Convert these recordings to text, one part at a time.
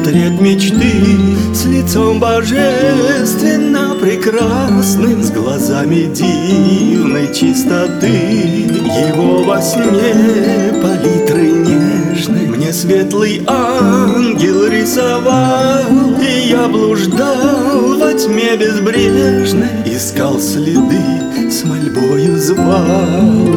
Портрет мечты с лицом божественно прекрасным, с глазами дивной чистоты. Его во сне палитры нежной мне светлый ангел рисовал, и я блуждал во тьме безбрежной, искал следы, с мольбою звал,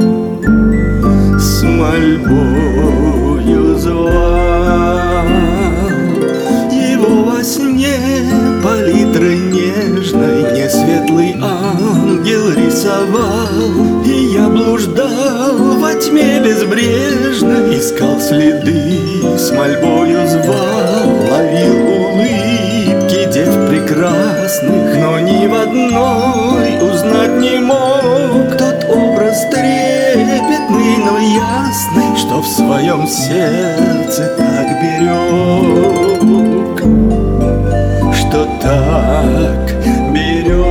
с мольбою звал. Его во сне палитры нежной мне светлый ангел рисовал, и я блуждал во тьме безбрежной, искал следы, с мольбою звал, ловил улыбки дев прекрасных, но ни в одной узнать не мог тот образ трепетный, но ясный, что в своем сердце так берег, что так берег.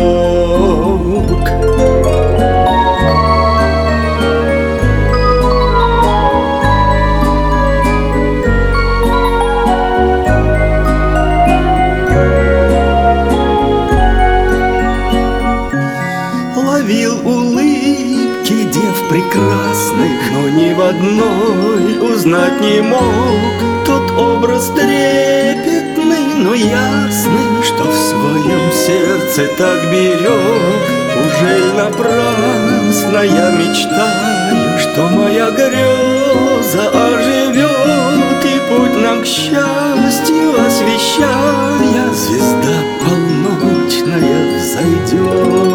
Ловил улыбки дев прекрасных, но ни в одной узнать не мог тот образ трепетный, но ясный, что в своем сердце так берег. Ужель напрасно я мечтаю, что моя греза оживет, и путь нам к счастью освещая, звезда полночная взойдет.